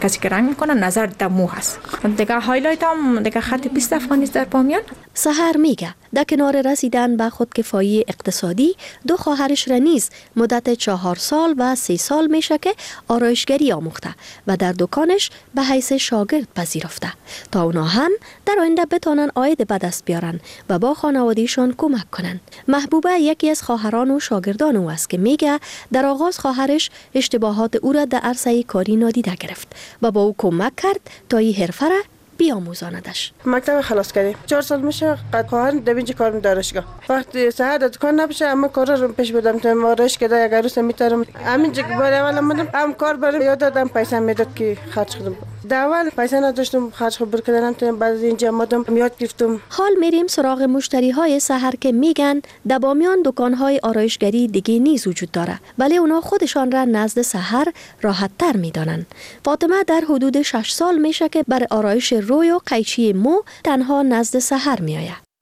کسی که رنگ میکنه نظر در مو هست. دیگه هایلایت هم دیگه خط 20 افغانی است در بامیان. سحر میگه در کنار رسیدن به خودکفایی اقتصادی دو خواهرش را نیز مدت 4 سال و 3 سال میشه که آرایشگری آموخته و در دکانش به حیث شاگرد پذیرفته تا اونا هم در آینده بتونن عاید به دست بیارن و با خانوادهشان کمک کنن. محبوبه یکی از خواهران و شاگردان او است که میگه در آغاز خواهرش اشتباهات او را در عرصه کاری نادیده گرفت و با او کمک کرد تا این حرفه را بیاموزاندش. مکتب خلاص کردیم 4 سال میشه. قد خواهر در اینجا کار دانشگاه وقتی ساعت دکان نباشه اما کار رو پیش بدم تا مارش که یک روز میتارم همینجا برای اول اومدم هم کار برام یاد دادم پیسه میداد که خرج کنم. در اول پیسه نداشتم خرج خبر کردم تا بعد اینجا اومدم یاد گرفتم. حال میریم سراغ مشتری های سحر که میگن در بامیان دکان های آرایشگری دیگه نیز وجود داره ولی اونا خودشان را نزد سحر راحت تر میدانن. فاطمه در حدود 6 سال میشه که برای آرایش روی و قیچی مو تنها نزد سحر میآید.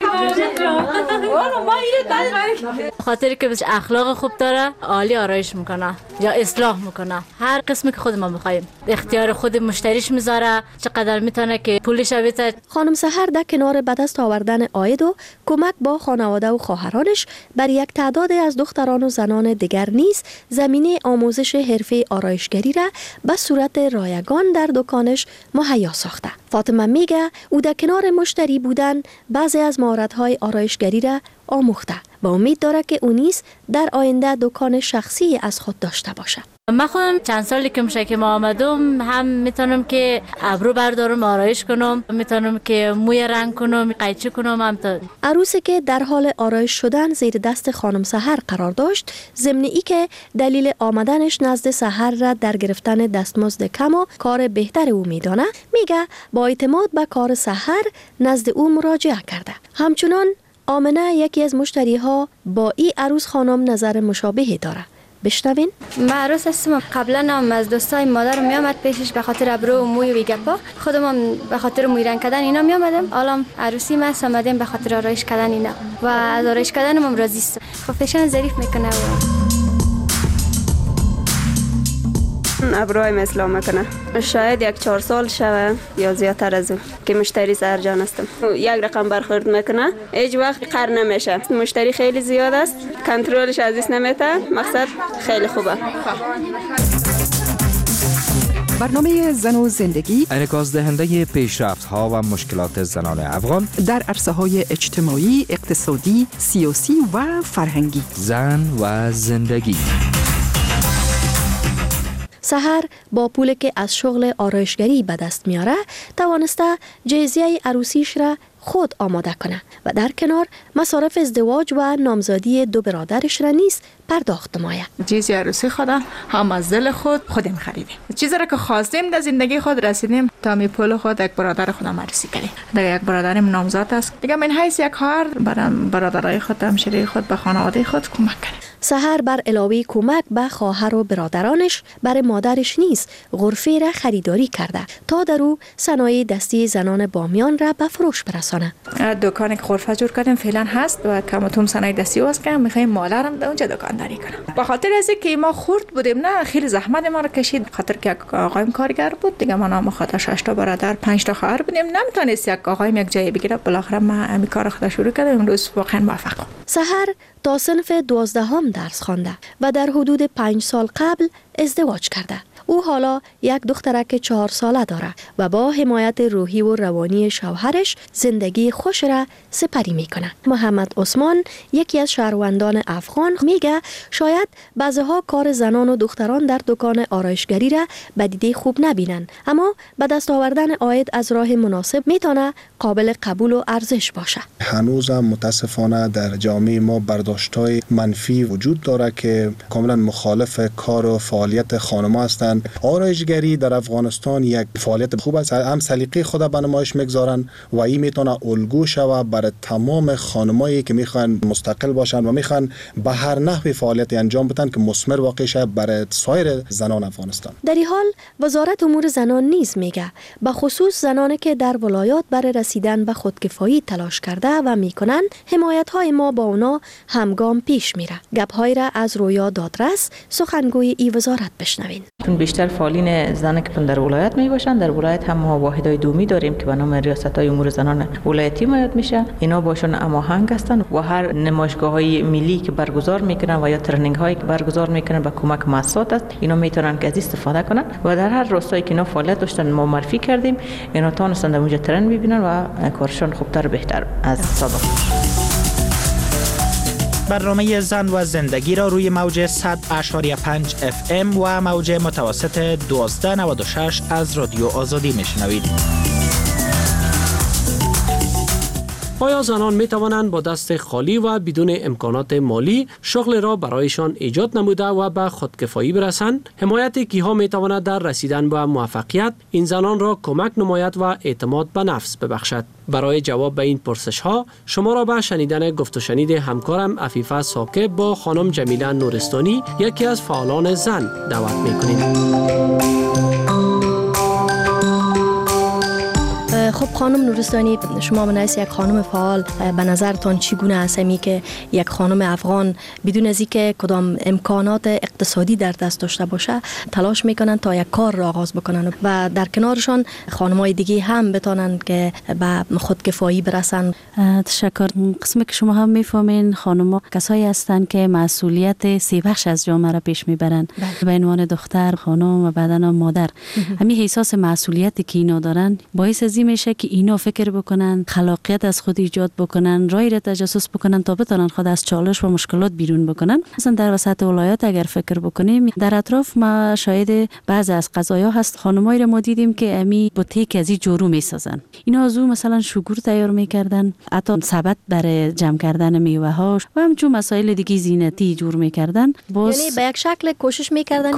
خاطری که بهش اخلاق خوب داره، عالی آرایش میکنه یا اصلاح میکنه. هر قسمی که خود ما بخوایم اختیار خود مشتریش میذاره، چقدر میتونه که پولش بده. خانم سحر در کنار به دست آوردن عاید و کمک با خانواده و خواهرانش بر یک تعداد از دختران و زنان دیگر نیز زمینه آموزش حرفه آرایشگری را به صورت رایگان در دکانش مهیا ساخته. فاطمه میگه او در کنار مشتری بودن بعضی از مهارت‌های آرایشگری را آموخته و امید داره که او نیز در آینده دکان شخصی از خود داشته باشه. من خودم چند سالی که میشه که ما آمدم هم میتونم که ابرو بردارم آرایش کنم، میتونم که موی رنگ کنم، قیچی کنم. هم تا عروسی که در حال آرایش شدن زیر دست خانم سحر قرار داشت، ضمن ای که دلیل آمدنش نزد سحر را در گرفتن دستمزد کم و کار بهتر او میدانه، میگه با اعتماد به کار سحر نزد او مراجعه کرده. همچنان آمنه یکی از مشتری ها با این عروس خانم نظر مشابهی داره. بشنوین. من عروس هستم. قبلا هم از دوستای مادرم میامد پیشش به خاطر ابرو و موی و گپا، خودم هم به خاطر موی رنگ کردن اینا میامدم. حالا عروسی من آمدیم به خاطر آرایش کردن اینا و از آرایش کردنم هم راضی هستم. فیشن ظریف میکنه ابروهای مثلا میکنه. شاید 1-4 سال شوه یا زیادتر از اون که مشتری سرجان هستم. یک رقم برخورد میکنه، هیچ وقت قر نمیشه. مشتری خیلی زیاد است، کنترلش از دست نمیته. مقصد خیلی خوبه. برنامه زن و زندگی انعکاس دهنده پیشرفت‌ها و مشکلات زنان افغان در عرصه‌های اجتماعی، اقتصادی، سیاسی و فرهنگی. زن و زندگی. سحر با پولی که از شغل آرایشگری به دست میاره توانسته جهیزیه عروسیش را خود آماده کنه و در کنار مصارف ازدواج و نامزدی 2 برادرش را نیز پرداخت نماید. جهیزیه عروسی خودم هم از دل خودم خریدیم. چیزی را که خواستیم در زندگی خود رسیدیم. تا می پول خود یک برادر خودم عروسی کردیم. دیگه یک برادرم نامزد است. دیگه من حیث یک خواهر برادرای خود، همسایه خود، به خانواده خود کمک کنیم. سحر بر علاوه کمک به خواهر و برادرانش برای مادرش نیز غرفه را خریداری کرده تا در او صنایع دستی زنان بامیان را به فروش برسانه. دکانی که غرفه جور کردیم فعلا هست و کماتوم صنایع دستی واسه که میخوایم مادرم در اونجا دکانداری کنم. به خاطر از اینکه ما خرد بودیم، نه خیلی زحمت ما رو کشید. خاطر که یک آقایم کارگر بود دیگه، ما نام خاطر 6 تا برادر 5 تا خواهر بودیم، نمیتونست یک آقایم یک جای بگیره. بالاخره ما همین کار خود شروع کردیم. امروز واقعا موفقم. سحر تا صنف 12 درس خوانده و در حدود 5 سال قبل ازدواج کرده. او حالا یک دخترک 4 ساله داره و با حمایت روحی و روانی شوهرش زندگی خوش را سپری میکنه. محمد عثمان یکی از شهروندان افغان میگه شاید بعضها کار زنان و دختران در دکان آرایشگری را به دیده خوب نبینن، اما به دست آوردن عاید از راه مناسب میتونه قابل قبول و ارزش باشه. هنوزم متاسفانه در جامعه ما برداشت‌های منفی وجود داره که کاملا مخالف کار و فعالیت خانم‌ها هستند. آرایشگری در افغانستان یک فعالیت خوب است، هم سلیقه خود به نمایش میگذارن و این میتونه الگو شوه برای تمام خانمایی که میخوان مستقل باشن و میخوان به هر نحوی فعالیت انجام بدن که مثمر واقع شه برای سایر زنان افغانستان. در این حال وزارت امور زنان نیز میگه به خصوص زنانی که در ولایات برای رسیدن به خودکفایی تلاش کرده و میکنن، حمایت های ما با اونا همگام پیش میره. گپ های را از رویا دادرس سخنگوی ای وزارت بشنوین. بیشتر فعالین زنان که در ولایت می باشن. در ولایت هم ما واحدهای دومی داریم که به نام ریاست‌های امور زنان ولایتی میاد میشه. اینا باشون هماهنگ هستن و هر نمایشگاه‌های ملی که برگزار میکنن و یا ترنینگ هایی که برگزار میکنن با کمک مؤسسات است، اینا میتونن که از استفاده کنن و در هر روستایی که اینا فعالیت داشتن ما معرفی کردیم، اینا تونستن اونجا ترن ببینن و کارشون خوبتر بهتر از سابق. برنامه زن و زندگی را روی موج 100.5 FM و موج متوسط 1296 از رادیو آزادی میشنوید. آیا زنان می توانند با دست خالی و بدون امکانات مالی شغل را برایشان ایجاد نموده و به خودکفایی برسند؟ حمایت کیها می تواند در رسیدن به موفقیت این زنان را کمک نماید و اعتماد به نفس ببخشد؟ برای جواب به این پرسش ها شما را به شنیدن گفت و شنید همکارم عفیفه ثاقب با خانم جمیله نورستانی، یکی از فعالان زن، دعوت می کنیم. خب خانم نورستانی، شما به نظر یک خانم فعال به نظرتان چگونه است که یک خانم افغان بدون از اینکه کدام امکانات اقتصادی در دست داشته باشه تلاش میکنن تا یک کار را آغاز بکنن و در کنارشان خانمای دیگه هم بتونن که به خودکفایی برسن؟ تشکر. قسمی که شما هم میفهمین خانم‌ها کسایی هستند که مسئولیت سه بخش از جامعه را پیش میبرن به عنوان دختر، خانم و بعداً مادر. همین احساس مسئولیتی که اینا دارن باعث از این میشه که اینا فکر بکنن، خلاقیت از خود ایجاد بکنن، رای را تجسس بکنن تا بتونن خود از چالش و مشکلات بیرون بکنن. مثلا در وسط ولایت اگر فکر بکنیم در اطراف ما شاید بعضی از قضایا هست خانمایی را ما دیدیم که امی بوته که از جورو میسازن. اینا از مثلا شگور تیار میکردن، حتی سبد برای جمع کردن میوه ها و همچون مسائل دیگه زینتی جور میکردن. یعنی به یک شکل کوشش میکردن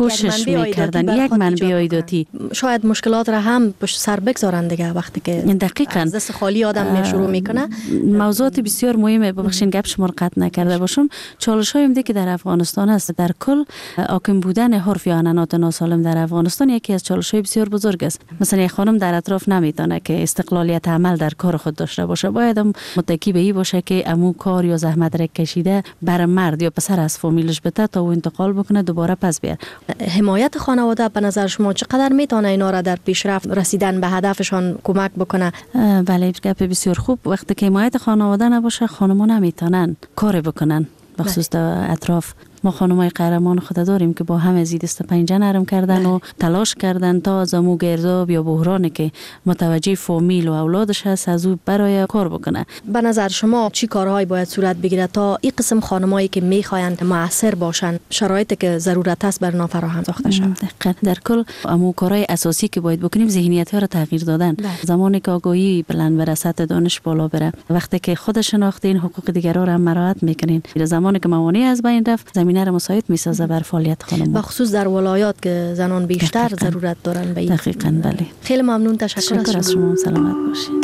یک منبع عایداتی. شاید مشکلات را هم پشت سر بگذارن دیگه وقتی که دقیقاً از دست خالی آدم شروع میکنه. موضوعات بسیار مهمه. ببخشید گپ شما رو قطع نکرده باشم. چالش‌های هم که در افغانستان است، در کل حاکم بودن حرف یا عنعنات ناسالم در افغانستان یکی از چالش‌های بسیار بزرگ است. مثلا یک خانم در اطراف نمیتونه که استقلالیت عمل در کار خود داشته باشه، باید متکی به این باشه که امو کار یا زحمت را کشیده بر مرد یا پسر از فامیلش بده تا او انتقال بکنه دوباره پس بیاد. حمایت خانواده به نظر شما چقدر میتونه اینا را در پیشرفت رسیدن به هدفشان کمک بکنه؟ بله، گپ بسیار خوب. وقتی که حمایت خانواده نباشه خانم‌ها نمیتونن کار بکنن، بخصوص در اطراف. ما خانمای قهرمان خود داریم که با هم از دست پنجه نرم کردن و تلاش کردن تا از امو گرداب یا بحرانی که متوجه فامیل و اولادش هست از او برای کار بکنه. به نظر شما چی کارهایی باید صورت بگیره تا این قسم خانمایی که میخواین مؤثر باشن شرایطی که ضرورت است بر فراهم ساخته شود؟ در کل امو کارهای اساسی که باید بکنیم ذهنیت‌ها رو تغییر دادن. زمانی که آگاهی بلند بره، سطح دانش بالا بره، وقتی که خود شناختین حقوق دیگران رو هم مراعات میکنین، زمانی که موانع از بین رفت زمینه رو مساعد میسازه بر فعالیت خانم، بخصوص در ولایات که زنان بیشتر ضرورت دارن به این. دقیقاً بله. خیلی ممنون، تشکر از شما. سلامت باشید.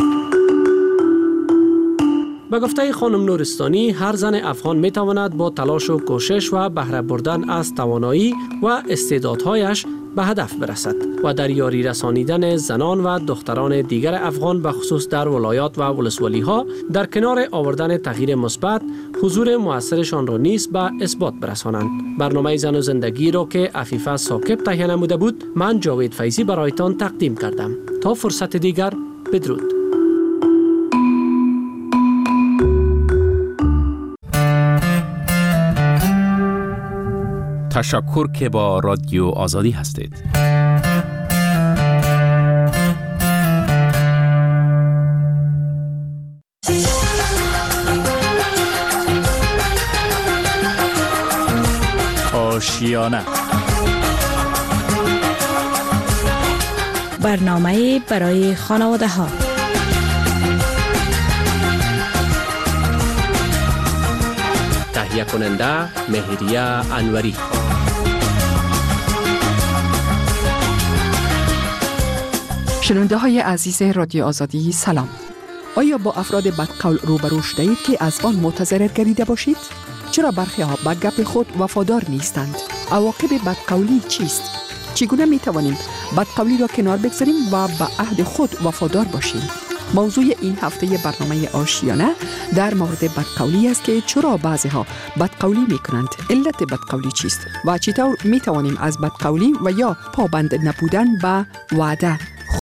به گفته خانم نورستانی، هر زن افغان می تواند با تلاش و کوشش و بهره بردن از توانایی و استعدادهایش به هدف برسد و در یاری رسانیدن زنان و دختران دیگر افغان به خصوص در ولایات و ولسوالی ها در کنار آوردن تغییر مثبت حضور موثرشان را نیز به اثبات برسانند. برنامه زن و زندگی را که عفیفه ثاقب تهیه نموده بود، من جاوید فیضی برایتان تقدیم کردم. تا فرصت دیگر، بدرود. تشکر که با رادیو آزادی هستید. آشیانه، برنامه برای خانواده ها. تهیه کننده مهریه انوری. شنونده های عزیز رادیو آزادی سلام. آیا با افراد بدقول روبرو شدید که از آن متضرر گردیده باشید؟ چرا برخی ها به گپ خود وفادار نیستند؟ عواقب بدقولی چیست؟ چگونه می توانیم بدقولی را کنار بگذاریم و به عهد خود وفادار باشیم؟ موضوع این هفته برنامه آشیانه در مورد بدقولی است که چرا بعضی ها بدقولی می کنند، علت بدقولی چیست و چطور می توانیم از بدقولی و یا پابند نبودن به وعده